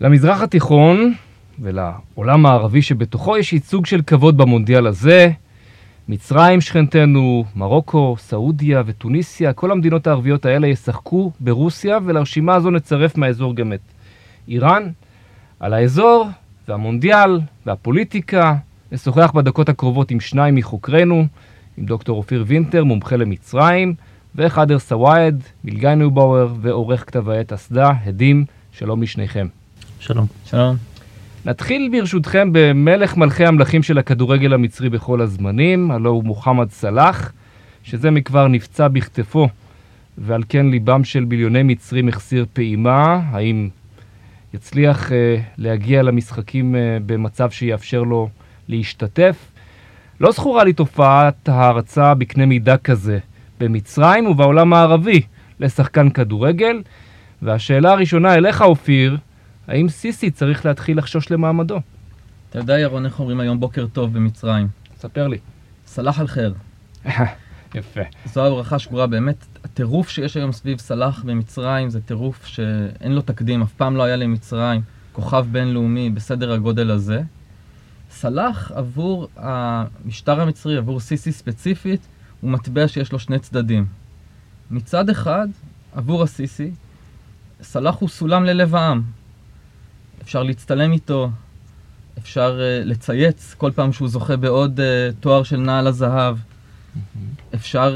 למזרח התיכון ולעולם הערבי שבתוכו יש ייצוג של כבוד במונדיאל הזה. מצרים שכנתנו, מרוקו, סעודיה וטוניסיה, כל המדינות הערביות האלה ישחקו ברוסיה, ולרשימה הזו נצרף מהאזור גם את איראן. על האזור והמונדיאל והפוליטיקה נשוחח בדקות הקרובות עם שניים מחוקרינו, עם דוקטור אופיר וינטר, מומחה למצרים, וחדר סוואד, מלגאי נובאואר ועורך כתב העת אסדה, הדים. שלום לשניכם. שלום. שלום. נתחיל ברשותכם במלך מלכי המלכים של הכדורגל המצרי בכל הזמנים, הלא הוא מוחמד סלאח, שזה מכבר נפצע בכתפו, ועל כן ליבם של מיליוני מצרים החסיר פעימה. האם יצליח להגיע למשחקים במצב שיאפשר לו להשתתף? לא זכורה לי תופעת ההרצה בקנה מידה כזה במצרים ובעולם הערבי לשחקן כדורגל. והשאלה הראשונה אליך, אופיר, האם סיסי צריך להתחיל לחשוש למעמדו? אתה יודע, ירון, איך אומרים היום בוקר טוב במצרים? ספר לי. סלאח על חיר. יפה. זו הברכה שגורה. באמת, הטירוף שיש היום סביב סלאח במצרים זה טירוף שאין לו תקדים, אף פעם לא היה למצרים כוכב בינלאומי בסדר הגודל הזה. סלאח עבור המשטר המצרי, עבור סיסי ספציפית, הוא מטבע שיש לו שני צדדים. מצד אחד, עבור הסיסי, סלאח הוא סולם ללב העם. אפשר להצטלם איתו, אפשר לצייץ כל פעם שהוא זוכה בעוד תואר של נעל הזהב. אפשר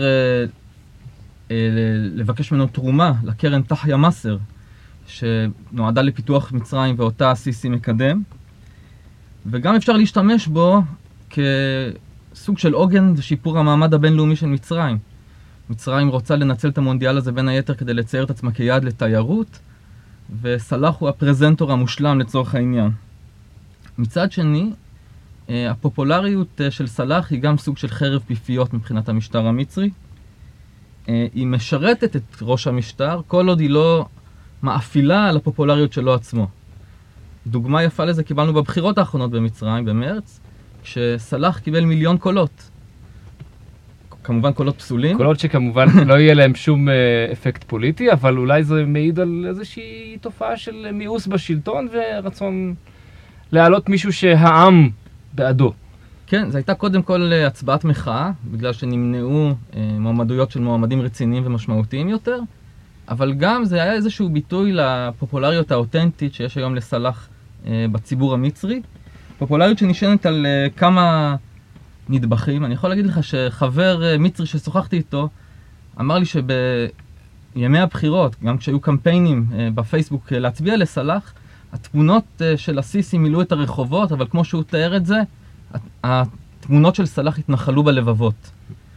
לבקש ממנו תרומה לקרן תחיה מסר, שנועדה לפיתוח מצרים ואותה הסיסי מקדם. וגם אפשר להשתמש בו כסוג של עוגן ושיפור המעמד הבינלאומי של מצרים. מצרים רוצה לנצל את המונדיאל הזה בין היתר כדי לצייר את עצמה כיעד לתיירות, וסלאח הוא הפרזנטור המושלם לצורך העניין. מצד שני, הפופולריות של סלאח היא גם סוג של חרב פיפיות מבחינת המשטר המצרי. היא משרתת את ראש המשטר, כל עוד היא לא מאפילה על הפופולריות שלו עצמו. דוגמה יפה לזה קיבלנו בבחירות האחרונות במצרים, במרץ, כשסלאח קיבל 1,000,000 קולות. כמובן קולות פסולים. קולות שכמובן לא יהיה להם שום אפקט פוליטי, אבל אולי זה מעיד על איזושהי תופעה של מיאוס בשלטון ורצון להעלות מישהו שהעם בעדו. כן, זו הייתה קודם כל הצבעת מחאה, בגלל שנמנעו מועמדויות של מועמדים רציניים ומשמעותיים יותר, אבל גם זה היה איזשהו ביטוי לפופולריות האותנטית שיש היום לסלאח בציבור המצרי. פופולריות שנשענת על כמה נדבכים. אני יכול להגיד לך שחבר מצרי ששוחחתי איתו אמר לי שבימי הבחירות, גם כשהיו קמפיינים בפייסבוק להצביע לסלאח, התמונות של הסיסי מילאו את הרחובות, אבל כמו שהוא תיאר את זה, התמונות של סלאח התנחלו בלבבות.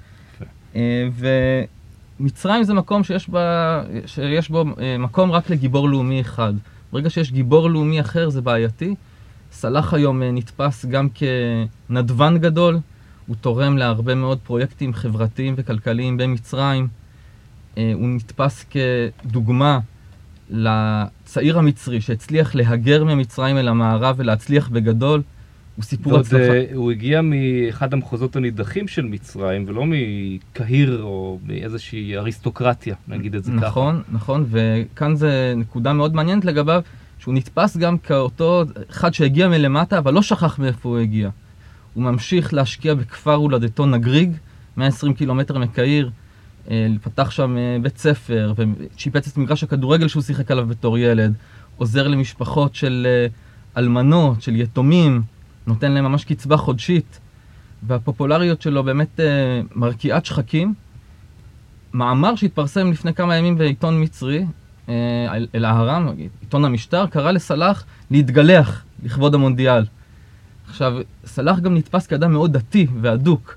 ומצרים זה מקום שיש בו מקום רק לגיבור לאומי אחד. ברגע שיש גיבור לאומי אחר זה בעייתי. סלאח היום נתפס גם כנדבן גדול, הוא תורם להרבה מאוד פרויקטים חברתיים וכלכליים במצרים. הוא נתפס כדוגמה לצעיר המצרי שהצליח להגר ממצרים אל המערב ולהצליח בגדול. הוא סיפור הצלחה. הוא הגיע מאחד המחוזות הנידחים של מצרים, ולא מקהיר או מאיזושהי אריסטוקרטיה, נגיד את זה ככה. נכון, נכון, וכאן זה נקודה מאוד מעניינת לגביו, שהוא נתפס גם כאותו אחד שהגיע מלמטה, אבל לא שכח מאיפה הוא הגיע. הוא ממשיך להשקיע בכפר הולדתו נגריג, 120 קילומטר מקהיר, פתח שם בית ספר, ושיפץ את מגרש הכדורגל שהוא שיחק עליו בתור ילד, עוזר למשפחות של אלמנות, של יתומים, נותן להם ממש קצבה חודשית, והפופולריות שלו באמת מרקיעת שחקים. מאמר שהתפרסם לפני כמה ימים בעיתון מצרי, אל-אהרם, עיתון המשטר, קרא לסלאח להתגלח לכבוד המונדיאל. עכשיו, סלאח גם נתפס כאדם מאוד דתי והדוק,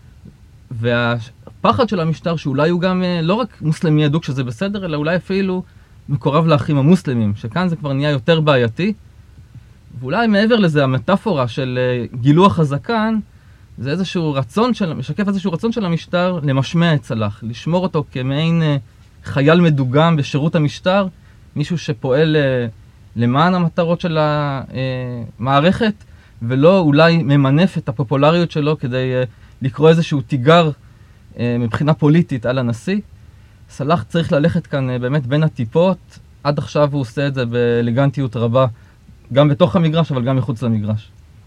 והפחד של המשטר שאולי הוא גם לא רק מוסלמי הדוק שזה בסדר, אלא אולי אפילו מקורב לאחים המוסלמים, שכאן זה כבר נהיה יותר בעייתי. ואולי מעבר לזה, המטאפורה של גילוח הזקן, זה איזשהו רצון משקף איזשהו רצון של המשטר למשמע את סלאח, לשמור אותו כמעין חייל מדוגם בשירות המשטר, מישהו שפועל למען המטרות של המערכת, ולא אולי ממנף את הפופולריות שלו כדי לקרוא איזשהו תיגר מבחינה פוליטית על הנשיא. סלאח צריך ללכת כאן באמת בין הטיפות, עד עכשיו הוא עושה את זה באלגנטיות רבה, גם בתוך המגרש, אבל גם מחוץ למגרש.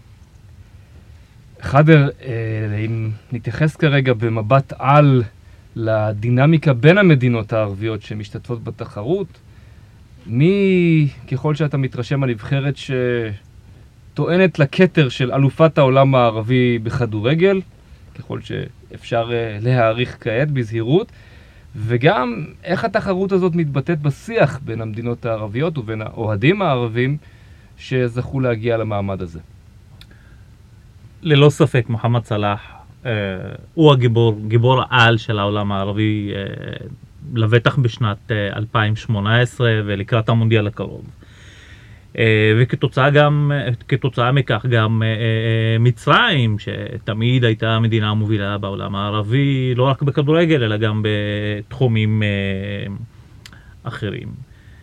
חדר, אם נתייחס כרגע במבט על לדינמיקה בין המדינות הערביות שמשתתפות בתחרות, מי, ככל שאתה מתרשם, הנבחרת שטוענת לכתר של אלופת העולם הערבי בכדורגל, ככל שאפשר להעריך כעת בזהירות, וגם איך התחרות הזאת מתבטאת בשיח בין המדינות הערביות ובין האוהדים הערבים שזכו להגיע למעמד הזה. ללא ספק, מוחמד סלאח הוא הגיבור, גיבור העל של העולם הערבי, לבטח בשנת 2018 ולקראת המונדיאל הקרוב. וכתוצאה מכך גם מצרים, שתמיד הייתה המדינה המובילה בעולם הערבי, לא רק בכדורגל, אלא גם בתחומים אחרים.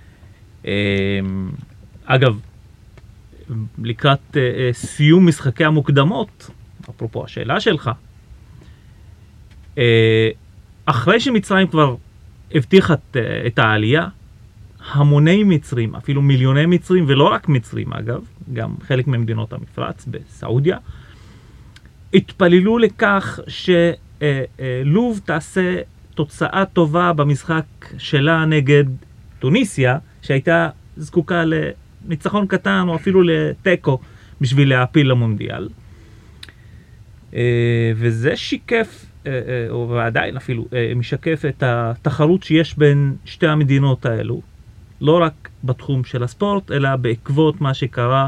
אגב, לקראת סיום משחקי המוקדמות, אפרופו השאלה שלך, אחרי שמצרים כבר הבטיחה את העלייה, המוני מצרים, אפילו מיליוני מצרים, ולא רק מצרים אגב, גם חלק ממדינות המפרץ בסעודיה, התפללו לכך שלוב תעשה תוצאה טובה במשחק שלה נגד טוניסיה, שהייתה זקוקה לניצחון קטן או אפילו לטקו בשביל להעפיל למונדיאל. וזה שיקף, או עדיין אפילו משקף את התחרות שיש בין שתי המדינות האלו, לא רק בתחום של הספורט, אלא בעקבות מה שקרה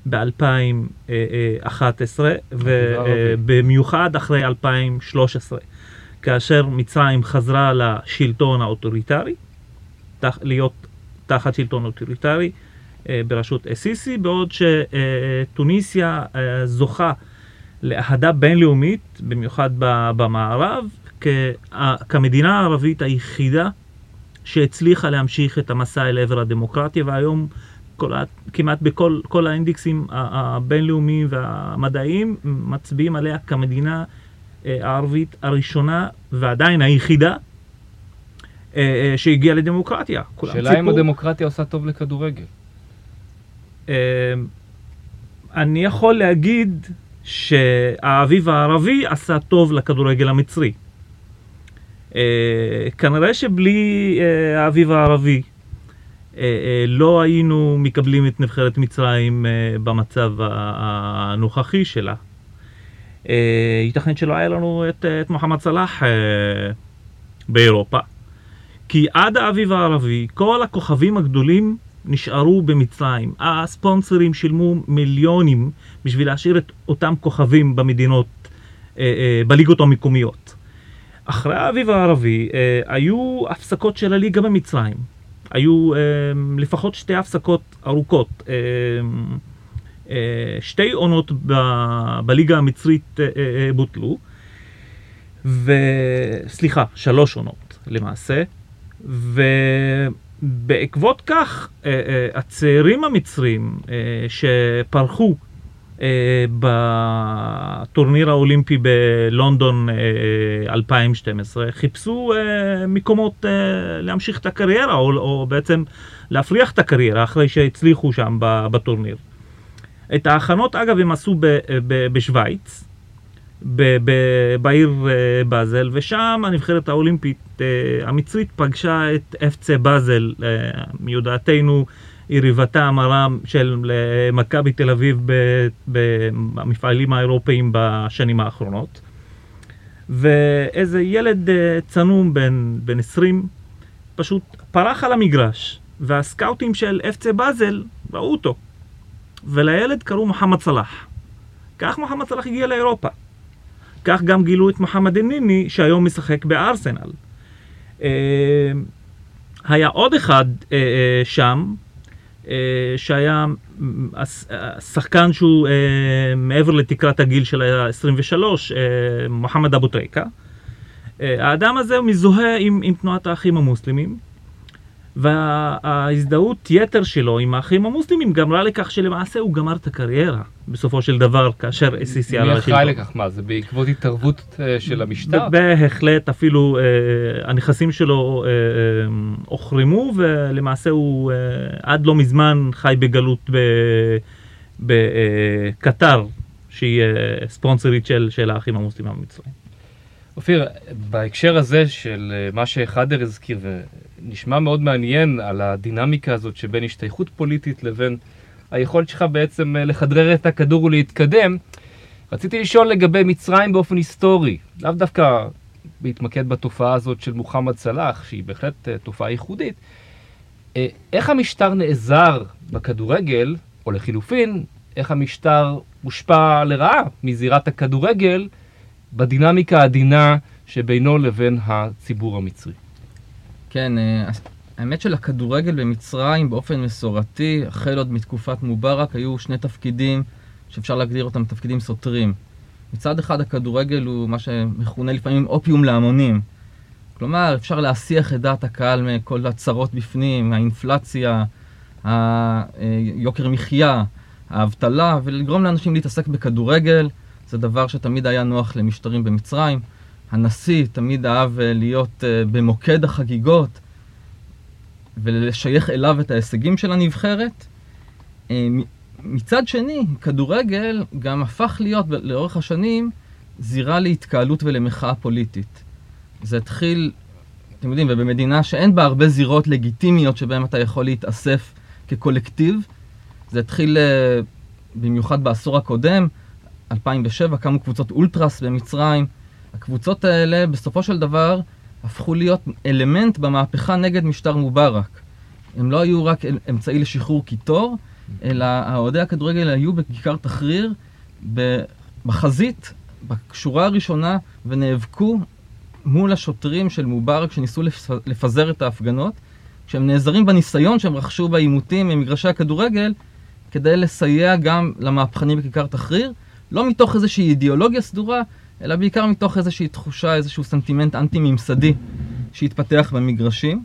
ב-2011, ובמיוחד אחרי 2013, כאשר מצרים חזרה לשלטון האוטוריטרי, להיות תחת שלטון אוטוריטרי בראשות א-סיסי, בעוד שטוניסיה זוכה לאהדה בינלאומית, במיוחד במערב, כמדינה הערבית היחידה שהצליחה להמשיך את המסע אל עבר הדמוקרטיה, והיום כמעט בכל האינדקסים הבינלאומיים והמדעיים מצביעים עליה כמדינה הערבית הראשונה ועדיין היחידה שהגיעה לדמוקרטיה. שאלה אם הדמוקרטיה עושה טוב לכדורגל. אני יכול להגיד שהאביב הערבי עשה טוב לכדורגל המצרי. כנראה שבלי האביב הערבי לא היינו מקבלים את נבחרת מצרים במצב הנוכחי שלה. ייתכן שלא היה לנו את מוחמד סלאח באירופה. כי עד האביב הערבי כל הכוכבים הגדולים נשארו במצרים. הספונסרים שילמו מיליונים בשביל להשאיר את אותם כוכבים במדינות, בליגות המקומיות. אחרי האביב הערבי היו הפסקות של הליגה במצרים. היו לפחות שתי הפסקות ארוכות. שתי עונות בליגה המצרית בוטלו. סליחה, 3 עונות למעשה. ובעקבות כך הצעירים המצרים שפרחו בטורניר האולימפי בלונדון 2012 חיפשו מקומות להמשיך את הקריירה או בעצם להפריח את הקריירה אחרי שהצליחו שם בטורניר. את ההכנות אגב הם עשו בשוויץ, בעיר באזל, ושם הנבחרת האולימפית המצרית פגשה את FC באזל, מיודעתנו יריבתה המרה של מכבי תל אביב במפעלים האירופאים בשנים האחרונות. ואיזה ילד צנום בן 20 פשוט פרח על המגרש, והסקאוטים של FC באזל ראו אותו, ולילד קראו מוחמד סלאח. כך מוחמד סלאח הגיע לאירופה. כך גם גילו את מוחמד א-ניני שהיום משחק בארסנל. היה עוד אחד שם שהיה שחקן שהוא מעבר לתקרת הגיל של 23, מוחמד אבו טריקה. האדם הזה מזוהה עם תנועת האחים המוסלמים, וההזדהות יתר שלו עם האחים המוסלמים גמרה לכך שלמעשה הוא גמר את הקריירה. בסופו של דבר, כאשר סיסי עלה לשלטון. מי אחראי לכך? מה, זה בעקבות התערבות של המשטר? בהחלט, אפילו הנכסים שלו הוחרמו, ולמעשה הוא עד לא מזמן חי בגלות בקטר, שהיא ספונסרית של האחים המוסלמים המצרים. אופיר, בהקשר הזה של מה שחדר הזכיר, ונשמע מאוד מעניין על הדינמיקה הזאת שבין השתייכות פוליטית לבין היכולת שלך בעצם לחדרר את הכדור ולהתקדם, רציתי לשאול לגבי מצרים באופן היסטורי, לאו דווקא להתמקד בתופעה הזאת של מוחמד סלאח, שהיא בהחלט תופעה ייחודית. איך המשטר נעזר בכדורגל, או לחילופין, איך המשטר מושפע לרעה מזירת הכדורגל, בדינמיקה העדינה שבינו לבין הציבור המצרי? כן, האמת של הכדורגל במצרים באופן מסורתי, החל עוד מתקופת מובארק, היו שני תפקידים שאפשר להגדיר אותם תפקידים סותרים. מצד אחד הכדורגל הוא מה שמכונה לפעמים אופיום להמונים. כלומר, אפשר להסיח את דעת הקהל מכל הצרות בפנים, האינפלציה, היוקר מחיה, האבטלה, ולגרום לאנשים להתעסק בכדורגל. זה דבר שתמיד היה נוח למשטרים במצרים. הנשיא תמיד אהב להיות במוקד החגיגות ולשייך אליו את ההישגים של הנבחרת. מצד שני, כדורגל גם הפך להיות לאורך השנים זירה להתקהלות ולמחאה פוליטית. זה התחיל, אתם יודעים, ובמדינה שאין בה הרבה זירות לגיטימיות שבהן אתה יכול להתאסף כקולקטיב. זה התחיל במיוחד בעשור הקודם, 2007, קמו קבוצות אולטרס במצרים. הקבוצות האלה בסופו של דבר הפכו להיות אלמנט במהפכה נגד משטר מובארק. הם לא היו רק אמצעי לשחרור קיטור, אלא האוהדי הכדורגל היו בכיכר תחריר, בחזית, בשורה הראשונה, ונאבקו מול השוטרים של מובארק שניסו לפזר את ההפגנות, כשהם נעזרים בניסיון שהם רכשו בעימותים ממגרשי הכדורגל, כדי לסייע גם למהפכנים בכיכר תחריר, לא מתוך איזושהי אידיאולוגיה סדורה, אלא בעיקר מתוך איזושהי תחושה, איזשהו סנטימנט אנטי-ממסדי שהתפתח במגרשים.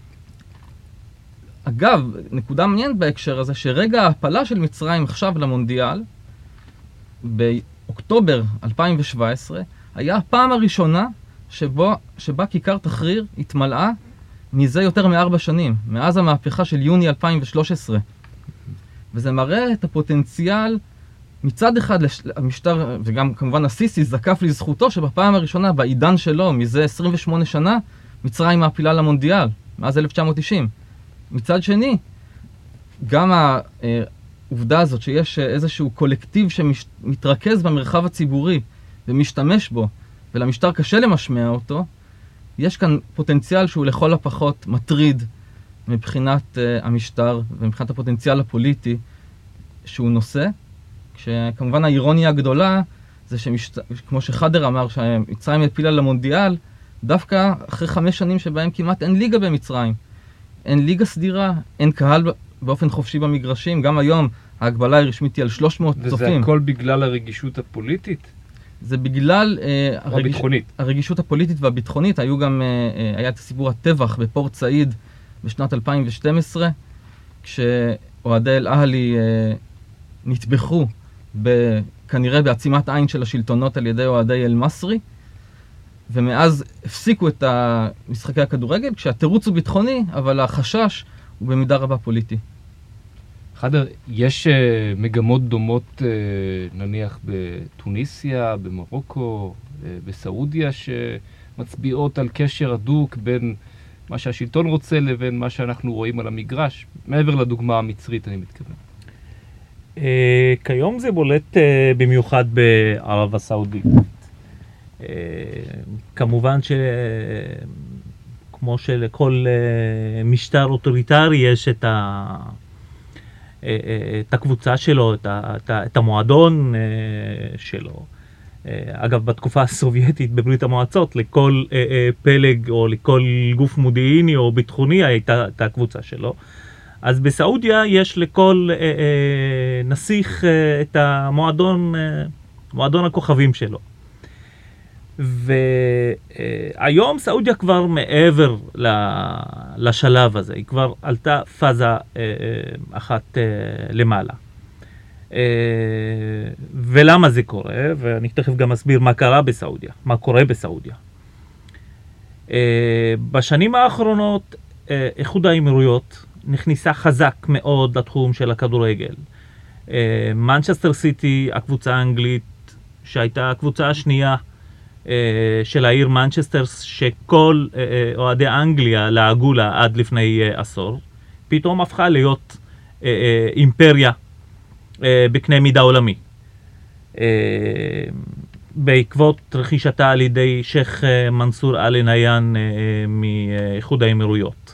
אגב, נקודה מעניינת בהקשר הזה, שרגע ההפלה של מצרים עכשיו למונדיאל, באוקטובר 2017, היה הפעם הראשונה שבה כיכר תחריר התמלאה מזה יותר מ4 שנים, מאז המהפכה של יוני 2013. וזה מראה את הפוטנציאל מצד אחד המשטר, וגם כמובן הסיסי זקף לזכותו שבפעם הראשונה בעידן שלו, מזה 28 שנה, מצרים מעפילה למונדיאל, מאז 1990. מצד שני, גם העובדה הזאת שיש איזשהו קולקטיב שמתרכז במרחב הציבורי ומשתמש בו, ולמשטר קשה למשמע אותו, יש כאן פוטנציאל שהוא לכל הפחות מטריד מבחינת המשטר ומבחינת הפוטנציאל הפוליטי שהוא נושא. כשכמובן האירוניה הגדולה זה כמו שחדר אמר שמצרים הפילה למונדיאל, דווקא אחרי 5 שנים שבהם כמעט אין ליגה במצרים. אין ליגה סדירה, אין קהל באופן חופשי במגרשים. גם היום ההגבלה הרשמית היא על 300 צופים. וזה הכל בגלל הרגישות הפוליטית? זה בגלל הביטחונית. הרגישות הפוליטית והביטחונית. היה את סיפור הטבח בפורט סעיד בשנת 2012, כשאוהדי אל-אהלי נטבחו כנראה בעצימת עין של השלטונות על ידי אוהדי אל-מסרי, ומאז הפסיקו את משחקי הכדורגל, כשהתירוץ הוא ביטחוני, אבל החשש הוא במידה רבה פוליטי. חדר, יש מגמות דומות נניח בתוניסיה, במרוקו, בסעודיה, שמצביעות על קשר הדוק בין מה שהשלטון רוצה לבין מה שאנחנו רואים על המגרש, מעבר לדוגמה המצרית אני מתכוון. כיום זה בולט במיוחד בערב הסעודית. כמובן שכמו שלכל משטר אוטוריטרי יש את הקבוצה שלו, את המועדון שלו. אגב, בתקופה הסובייטית בברית המועצות, לכל פלג או לכל גוף מודיעיני או ביטחוני הייתה את הקבוצה שלו. אז בסעודיה יש לכל נסיך את המועדון, מועדון הכוכבים שלו. והיום סעודיה כבר מעבר לשלב הזה, היא כבר עלתה פאזה אחת למעלה. ולמה זה קורה, ואני תכף גם אסביר מה קרה בסעודיה, מה קורה בסעודיה. בשנים האחרונות איחוד האמירויות נכנסה חזק מאוד לתחום של הכדורגל. מנצ'סטר סיטי, הקבוצה האנגלית, שהייתה הקבוצה השנייה של העיר מנצ'סטר, שכל אוהדי אנגליה לעגו לה עד לפני עשור, פתאום הפכה להיות אימפריה בקנה מידה עולמי. בעקבות רכישתה על ידי שייך מנסור אל נהיאן מאיחוד האמירויות.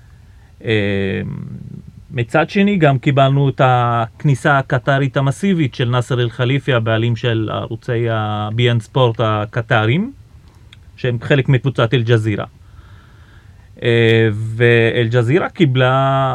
מצד שני גם קיבלנו את הכניסה הקטרית המסיבית של נאסר אל-חליפי, הבעלים של ערוצי ה-BN ספורט הקטרים, שהם חלק מקבוצת אל-ג'זירה. ואל-ג'זירה קיבלה,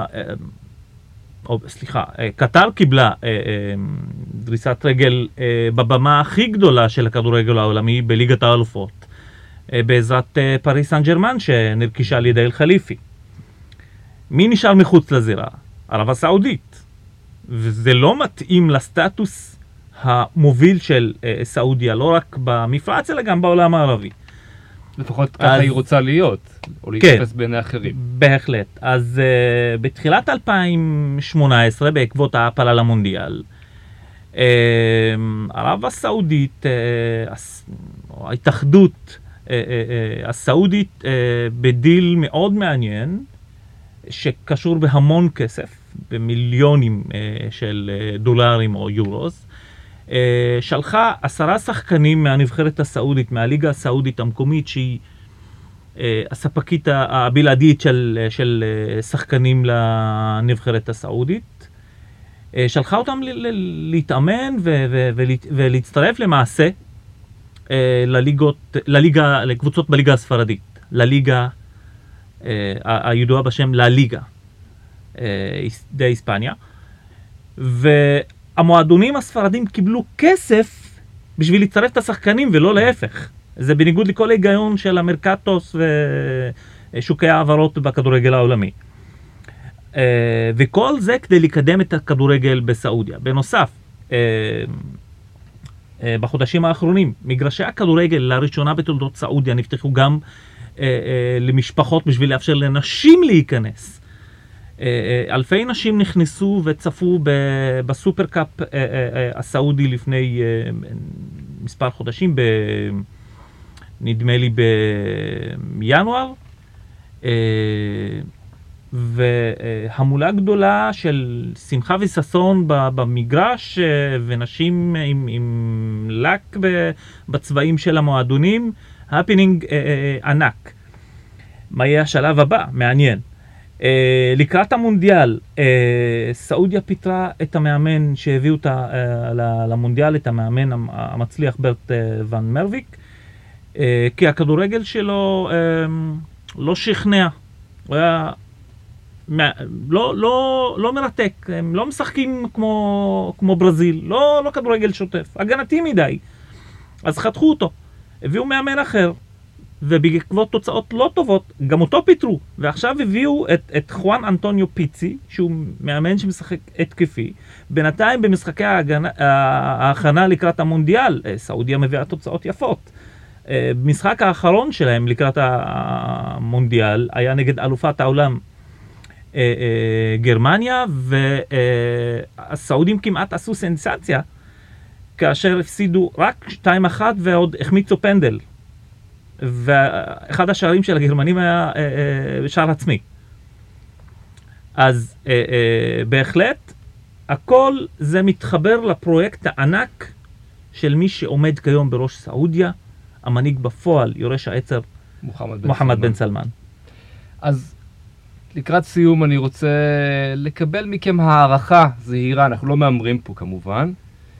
קטר קיבלה דריסת רגל בבמה הכי גדולה של הכדורגל העולמי בליגת האלופות, בעזרת פריס סן ג'רמן שנרכשה על ידי אל-חליפי. מי נשאר מחוץ לזירה? ערב הסעודית. וזה לא מתאים לסטטוס המוביל של סעודיה, לא רק במפרץ אלא גם בעולם הערבי. לפחות ככה היא רוצה להיות, או להתפס בעיני אחרים. בהחלט. אז בתחילת 2018, בעקבות ההעפלה למונדיאל, ערב הסעודית, או ההתאחדות הסעודית, בדיל מאוד מעניין, שקשור בהמון כסף, במיליונים של דולרים או יורוס, שלחה 10 שחקנים מהנבחרת הסעודית, מהליגה הסעודית המקומית, שהיא הספקית הבלעדית של שחקנים לנבחרת הסעודית. שלחה אותם להתאמן ולהצטרף למעשה לקבוצות בליגה הספרדית, לליגה הידועה בשם לה ליגה דה איספניה, והמועדונים הספרדים קיבלו כסף בשביל להצטרף את השחקנים ולא להפך. זה בניגוד לכל היגיון של המרקטוס ושוקי העברות בכדורגל העולמי. וכל זה כדי לקדם את הכדורגל בסעודיה. בנוסף, בחודשים האחרונים, מגרשי הכדורגל לראשונה בתולדות סעודיה נפתחו גם למשפחות בשביל לאפשר לנשים להיכנס. אלפי נשים נכנסו וצפו בסופרקאפ הסעודי לפני מספר חודשים, נדמה לי בינואר, והמולה גדולה של שמחה וססון במגרש, ונשים עם לק בצבעים של המועדונים, הפינינג ענק. מה יהיה השלב הבא? מעניין. לקראת המונדיאל, סעודיה פיתרה את המאמן שהביאו אותה למונדיאל, את המאמן המצליח ברט ון מרוויק, כי הכדורגל שלו לא שכנע. הוא היה לא מרתק, הם לא משחקים כמו ברזיל, לא כדורגל שוטף, הגנתי מדי. אז חתכו אותו, הביאו מאמן אחר, ובעקבות תוצאות לא טובות, גם אותו פיתרו, ועכשיו הביאו את חואן אנטוניו פיצי, שהוא מאמן שמשחק התקפי. בינתיים במשחקי ההכנה לקראת המונדיאל, סעודיה מביאה תוצאות יפות. במשחק האחרון שלהם לקראת המונדיאל היה נגד אלופת העולם גרמניה, והסעודים כמעט עשו סנסציה, כאשר הפסידו רק 2-1 ועוד החמיצו פנדל. ואחד השערים של הגרמנים היה שער עצמי. אז בהחלט, הכל זה מתחבר לפרויקט הענק של מי שעומד כיום בראש סעודיה, המנהיג בפועל, יורש העצר, מוחמד בן סלמן. אז לקראת סיום אני רוצה לקבל מכם הערכה זהירה, אנחנו לא מאמרים פה כמובן.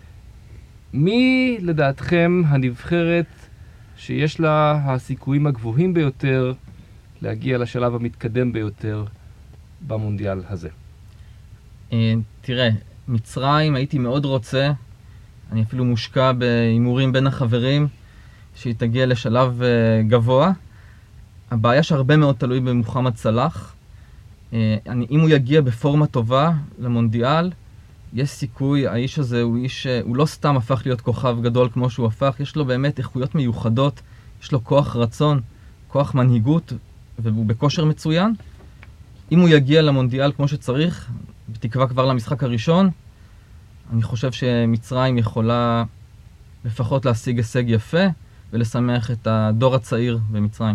מי לדעתכם הנבחרת שיש לה הסיכויים הגבוהים ביותר להגיע לשלב המתקדם ביותר במונדיאל הזה? תראה, מצרים הייתי מאוד רוצה, אני אפילו מושקע בהימורים בין החברים, שהיא תגיע לשלב גבוה. הבעיה שהרבה מאוד תלוי במוחמד סלאח. אם הוא יגיע בפורמה טובה למונדיאל, יש סיכוי, האיש הזה הוא איש, הוא לא סתם הפך להיות כוכב גדול כמו שהוא הפך, יש לו באמת איכויות מיוחדות, יש לו כוח רצון, כוח מנהיגות, והוא בכושר מצוין. אם הוא יגיע למונדיאל כמו שצריך, בתקווה כבר למשחק הראשון, אני חושב שמצרים יכולה לפחות להשיג הישג יפה, ולשמח את הדור הצעיר במצרים.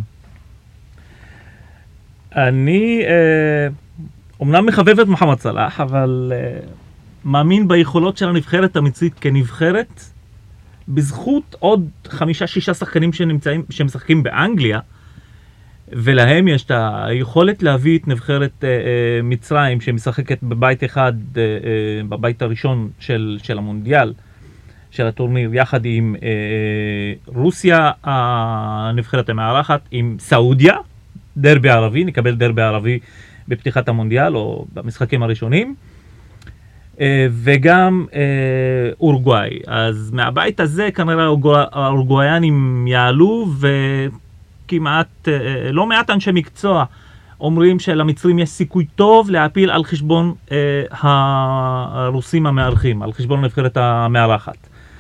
אני אומנם מחבב את מוחמד סלאח, אבל מאמין ביכולות של הנבחרת המצרית כנבחרת, בזכות עוד 5-6 שחקנים שמשחקים באנגליה, ולהם יש את היכולת להביא את נבחרת מצרים שמשחקת בבית אחד, בבית הראשון של המונדיאל, של הטורניר, יחד עם רוסיה, הנבחרת המארחת, עם סעודיה, דרבי ערבי, נקבל דרבי ערבי בפתיחת המונדיאל או במשחקים הראשונים, וגם אורוגוואי. אז מהבית הזה כנראה האורוגוואיאנים יעלו, וכמעט, לא מעט אנשי מקצוע אומרים שלמצרים יש סיכוי טוב להפיל על חשבון הרוסים המארחים, על חשבון הנבחרת המארחת.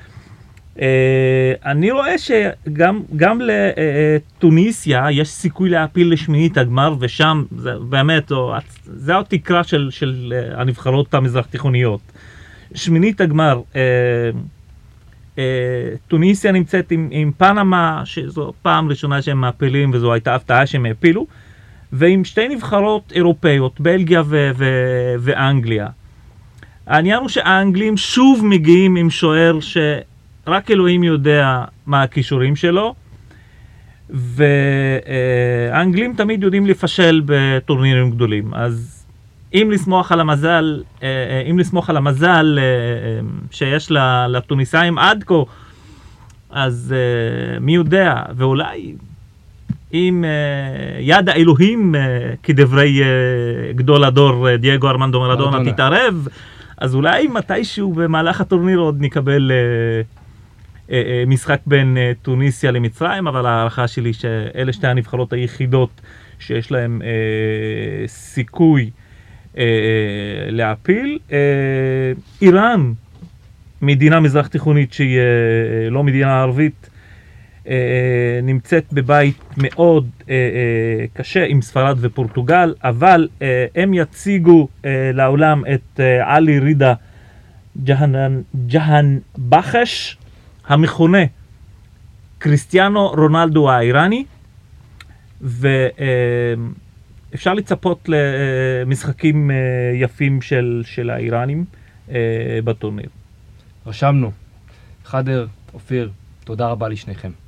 אני רואה שגם לטוניסיה יש סיכוי להפיל לשמינית הגמר, ושם באמת זה התקרה של הנבחרות המזרח תיכוניות. שמינית הגמר, טוניסיה נמצאת עם פנמה, שזו פעם ראשונה שהם מעפילים, וזו הייתה הפתעה שהם העפילו, ועם שתי נבחרות אירופאיות, בלגיה ואנגליה. העניין הוא שהאנגלים שוב מגיעים עם שוער רק אלוהים יודע מה הכישורים שלו, והאנגלים תמיד יודעים לפשל בטורנירים גדולים. אז אם לסמוך על המזל שיש לטוניסאים עד כה, אז מי יודע, ואולי אם יד האלוהים כדברי גדול הדור דייגו ארמנדו מרדונה תתערב, אז אולי מתישהו במהלך הטורניר עוד נקבל משחק בין טוניסיה למצרים, אבל הערכה שלי שאלה שתי הנבחרות היחידות שיש להם סיכוי להפיל. איראן, מדינה מזרח תיכונית שהיא לא מדינה ערבית, נמצאת בבית מאוד קשה עם ספרד ופורטוגל, אבל הם יציגו לעולם את עלי רידה ג'האן בחש, המכונה קריסטיאנו רונלדו האיראני, ואפשר לצפות למשחקים יפים של האיראנים בטורניר. רשמנו. חדר, אופיר, תודה רבה לשניכם.